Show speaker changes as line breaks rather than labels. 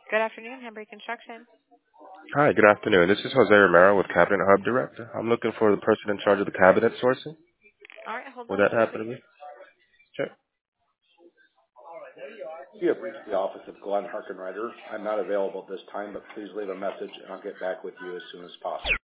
Good afternoon, Hembry Construction.
Hi, good afternoon. This is Jose Romero with Cabinet Hub Direct. I'm looking for the person in charge of the cabinet sourcing.
All right, hold
Would
on
that
one
happen
please.
to me? Sure.
You have reached the office of Glenn Harkenrider. I'm not available at this time, but please leave a message and I'll get back with you as soon as possible.